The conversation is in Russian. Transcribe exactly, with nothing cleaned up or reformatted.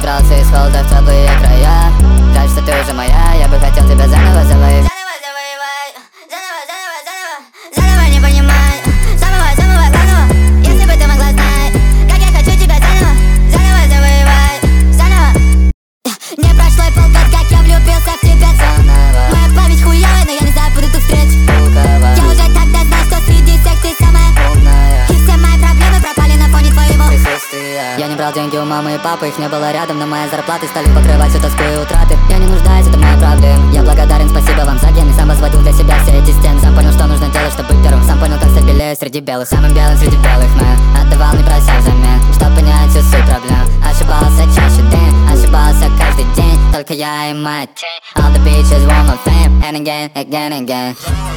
Выбрался из холода в теплые края. Жаль, что ты уже моя, я бы хотел тебя заново завоевать. Заново завоевать, заново, заново, заново, заново не понимай, самого, самого главного. Если бы ты могла знать, как я хочу тебя заново, заново завоевать, заново. Не прошло и полгода, как я влюбился в тебя заново. Моя память хуёвая, но я не забуду ту встречу. Я уже тогда знал, что среди всех ты самая умная. И все мои проблемы пропали на фоне твоего присутствия. Я не брал деньги у мамы и папы, их не было рядом, но мои зарплаты стали покрывать всю тоску и утраты. Я не нуждаюсь, это моя проблема. Я благодарен, спасибо вам за ген. И сам возводил для себя все эти стены. Сам понял, что нужно делать, чтобы быть первым. Сам понял, как стать белее среди белых. Самым белым среди белых, man. Отдавал, не прося взамен, чтоб понять всю суть проблем. Ошибался чаще день, ошибался каждый день. Только я и моя тень. All the bitches want my fame, and again, again, again.